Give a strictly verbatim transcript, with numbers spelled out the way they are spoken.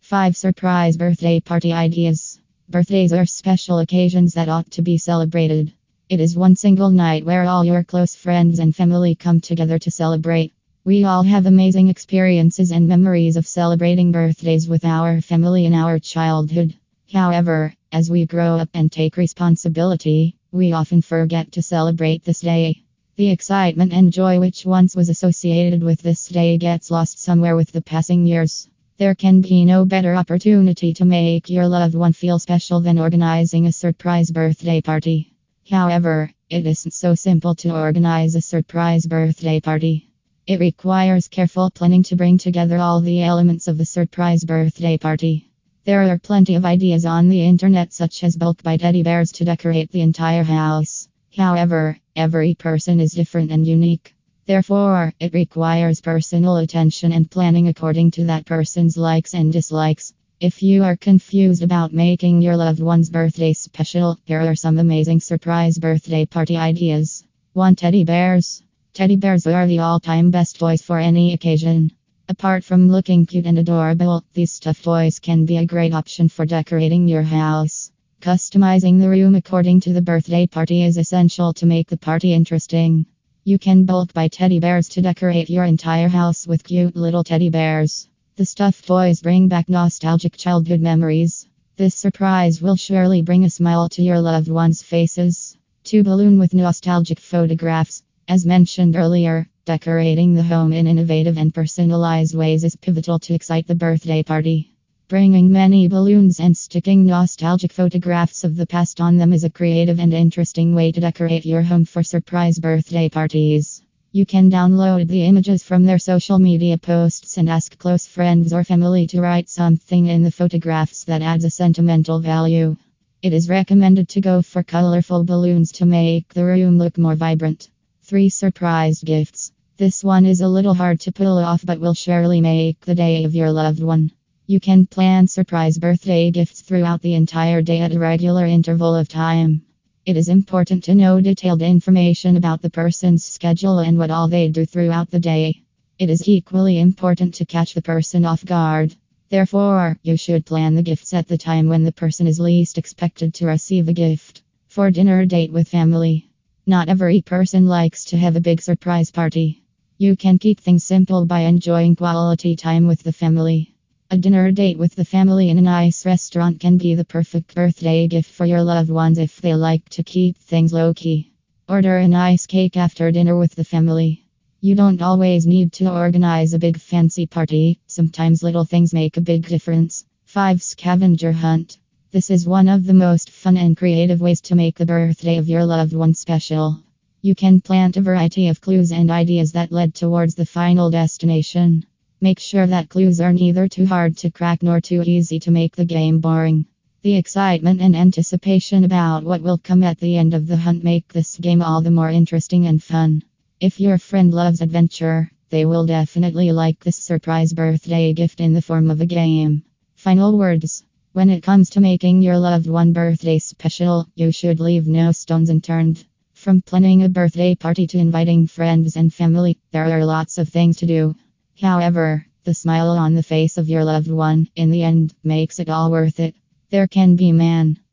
five Surprise birthday party ideas. Birthdays are special occasions that ought to be celebrated. It is one single night where all your close friends and family come together to celebrate. We all have amazing experiences and memories of celebrating birthdays with our family in our childhood. However, as we grow up and take responsibility, we often forget to celebrate this day. The excitement and joy which once was associated with this day gets lost somewhere with the passing years. There can be no better opportunity to make your loved one feel special than organizing a surprise birthday party. However, it isn't so simple to organize a surprise birthday party. It requires careful planning to bring together all the elements of a surprise birthday party. There are plenty of ideas on the internet, such as bulk buy teddy bears to decorate the entire house. However, every person is different and unique. Therefore, it requires personal attention and planning according to that person's likes and dislikes. If you are confused about making your loved one's birthday special, here are some amazing surprise birthday party ideas. one Teddy bears. Teddy bears are the all-time best toys for any occasion. Apart from looking cute and adorable, these stuffed toys can be a great option for decorating your house. Customizing the room according to the birthday party is essential to make the party interesting. You can bulk buy teddy bears to decorate your entire house with cute little teddy bears. The stuffed toys bring back nostalgic childhood memories. This surprise will surely bring a smile to your loved ones' faces. two Balloon with nostalgic photographs. As mentioned earlier, decorating the home in innovative and personalized ways is pivotal to excite the birthday party. Bringing many balloons and sticking nostalgic photographs of the past on them is a creative and interesting way to decorate your home for surprise birthday parties. You can download the images from their social media posts and ask close friends or family to write something in the photographs that adds a sentimental value. It is recommended to go for colorful balloons to make the room look more vibrant. three Surprise gifts. This one is a little hard to pull off but will surely make the day of your loved one. You can plan surprise birthday gifts throughout the entire day at a regular interval of time. It is important to know detailed information about the person's schedule and what all they do throughout the day. It is equally important to catch the person off guard. Therefore, you should plan the gifts at the time when the person is least expected to receive a gift. For dinner date with family. Not every person likes to have a big surprise party. You can keep things simple by enjoying quality time with the family. A dinner date with the family in a nice restaurant can be the perfect birthday gift for your loved ones if they like to keep things low-key. Order a nice cake after dinner with the family. You don't always need to organize a big fancy party, sometimes little things make a big difference. five Scavenger hunt. This is one of the most fun and creative ways to make the birthday of your loved one special. You can plant a variety of clues and ideas that lead towards the final destination. Make sure that clues are neither too hard to crack nor too easy to make the game boring. The excitement and anticipation about what will come at the end of the hunt make this game all the more interesting and fun. If your friend loves adventure, they will definitely like this surprise birthday gift in the form of a game. Final words. When it comes to making your loved one birthday special, you should leave no stones unturned. From planning a birthday party to inviting friends and family, there are lots of things to do. However, the smile on the face of your loved one, in the end, makes it all worth it. There can be man.